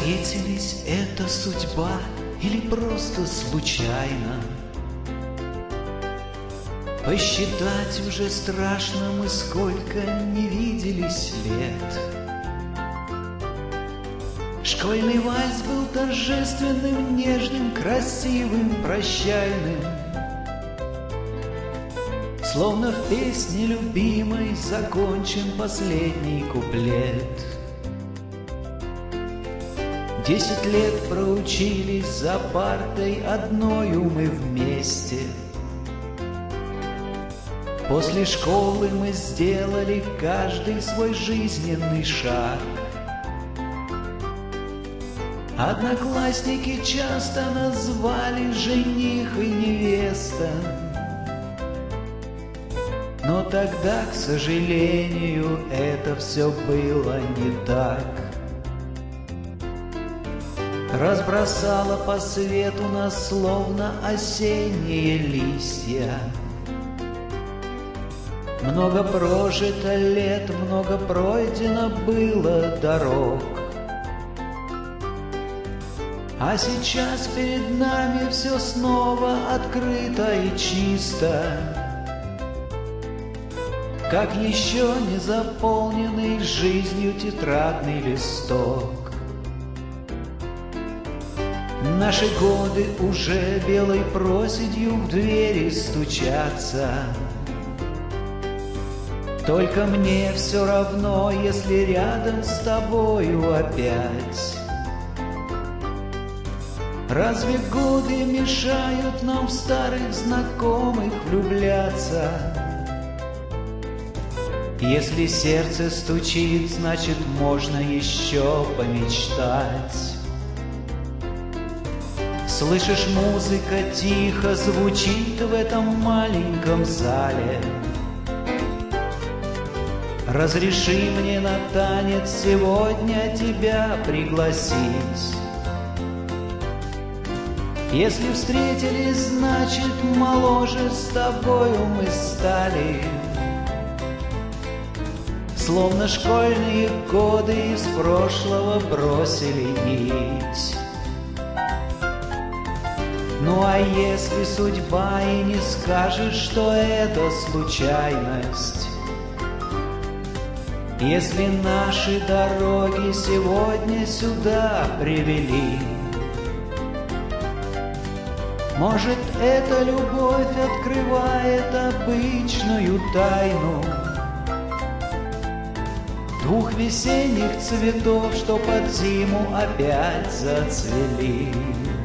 Встретились, это судьба или просто случайно? Посчитать уже страшно, мы сколько не виделись лет. Школьный вальс был торжественным, нежным, красивым, прощальным. Словно в песне любимой закончен последний куплет. 10 лет проучились за партой, одною мы вместе. После школы мы сделали каждый свой жизненный шаг. Одноклассники часто назвали жених и невеста. Но тогда, к сожалению, это все было не так. Разбросала по свету нас словно осенние листья. Много прожито лет, много пройдено было дорог. А сейчас перед нами все снова открыто и чисто, как еще не заполненный жизнью тетрадный листок. Наши годы уже белой проседью в двери стучатся. Только мне все равно, если рядом с тобою опять. Разве годы мешают нам в старых знакомых влюбляться? Если сердце стучит, значит, можно еще помечтать. Слышишь, музыка тихо звучит в этом маленьком зале. Разреши мне на танец сегодня тебя пригласить. Если встретились, значит, моложе с тобою мы стали. Словно школьные годы из прошлого бросили нить. Ну а если судьба и не скажешь, что это случайность, если наши дороги сегодня сюда привели, может, эта любовь открывает обычную тайну двух весенних цветов, что под зиму опять зацвели.